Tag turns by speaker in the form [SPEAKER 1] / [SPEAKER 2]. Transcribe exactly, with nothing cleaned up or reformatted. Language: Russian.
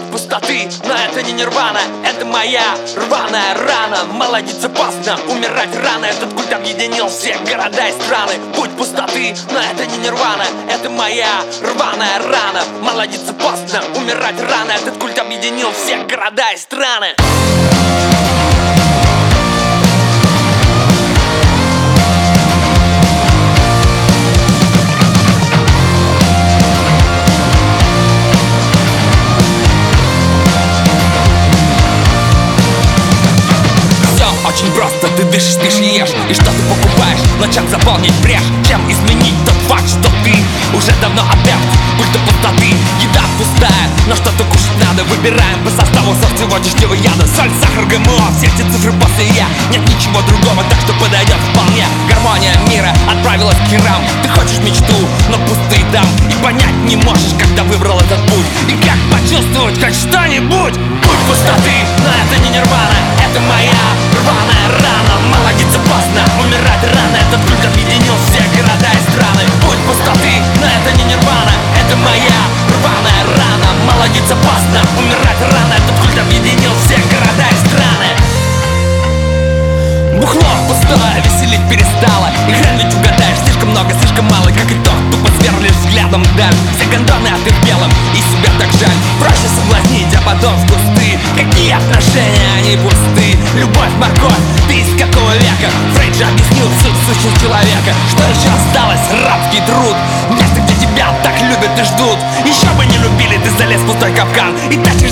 [SPEAKER 1] Путь пустоты, но это не нирвана, это моя рваная рана. Молодец, опасно, умирать рано. Этот культ объединил все города и страны. Путь пустоты, но это не нирвана, это моя рваная рана. Молодец, опасно, умирать рано. Этот культ объединил все города и страны. Очень просто, ты дышишь, спишь и ешь. И что ты покупаешь, но чем заполнить брешь? Чем изменить тот факт, что ты уже давно адепт культа пустоты? Еда пустая, но что-то кушать надо. Выбираем по составу сорт сегодняшнего яда. Соль, сахар, ГМО, все эти цифры после я. Нет ничего другого, так что подойдет вполне. Гармония мира отправилась к херам. Ты хочешь мечту, но пустые там. И понять не можешь, когда выбрал этот путь. И как почувствовать хоть что-нибудь? Путь пустоты, но это не нирвана, это моя рваная рана. Молодец, опасно, умирать рано. Этот культ объединил все города и страны. Путь пустоты, но это не нирвана, это моя рваная рана. Молодец, опасно, умирать рано. Этот культ объединил все города и страны. Бухло пустое, веселить перестало. И хрен ведь угадаешь, слишком много, слишком мало. Как итог, тупо сверлишь взглядом вдаль. Все гондоны, а ты в белом, и себя так жаль. Проще соблазнить, а потом в кусты. Какие отношения, они пусты. Любовь, морковь, ты из какого века? Фрейд же объяснил суть сущего человека. Что еще осталось? Рабский труд. Место, где тебя так любят и ждут. Еще бы не любили, ты залез в пустой капкан. И так